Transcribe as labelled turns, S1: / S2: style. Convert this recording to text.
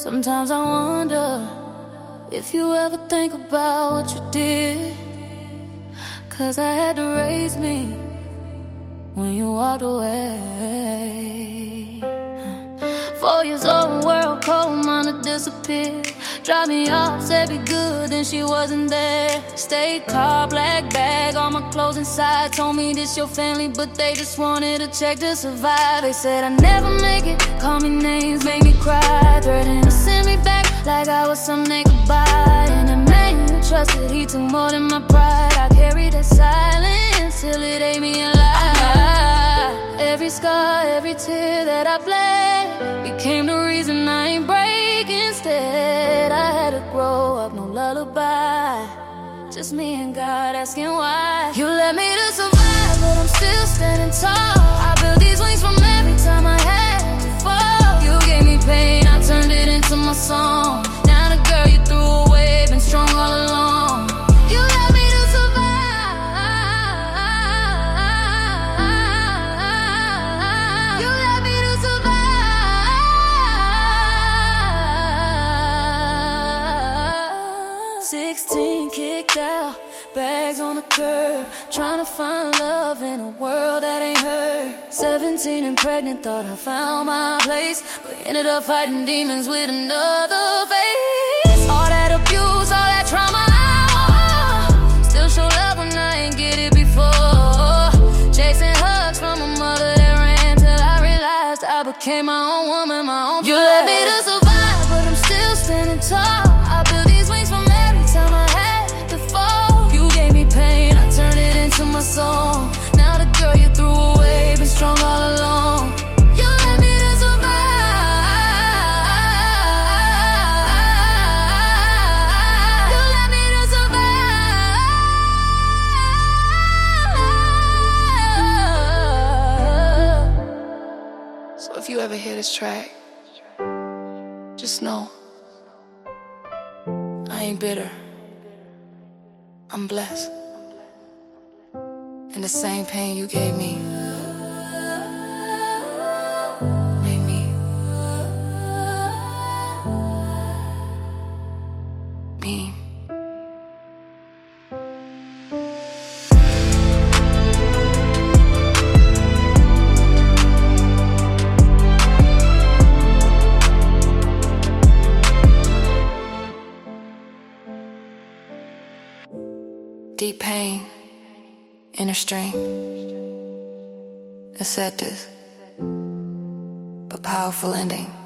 S1: Sometimes I wonder if you ever think about what you did, 'cause I had to raise me when you walked away. 4 years old, world cold, mine had disappeared. Dropped me off, said be good, then she wasn't there. State car, black bag, all my clothes inside. Told me this your family, but they just wanted to check to survive. They said I'd never make it, call me names, make me cry. Threatened to send me back like I was some they could buy. And the man you trusted, he took more than my pride. I carried that silence till it ate me alive. Every scar, every tear that I bled became the reason I ain't break. Instead, I had to grow up, no lullaby. Just me and God asking why. You led me to survive, but I'm still standing tall. I built these wings from every time I had to fall. You gave me pain, I turned it into my song. Now the girl you threw away, been strong all along. You led me to survive. You led me to survive. 16 kicked out, bags on the curb, trying to find love in a world that ain't hers. 17 and pregnant, thought I found my place, but ended up fighting demons with another face. All that abuse, all that trauma, still show love when I ain't get it before. Chasing hugs from a mother that ran till I realized I became my own woman, my own You led me to survive, but I'm still standing tall. I built these wings from every time I had to fall. You gave me pain, I turned it into my song. Now the girl you threw away, been strong all along. You led me to survive. You led me to survive. So if you ever hear this track, just know I ain't bitter, I'm blessed. And the same pain you gave me made me me. Deep pain, inner strength. A sad but powerful ending.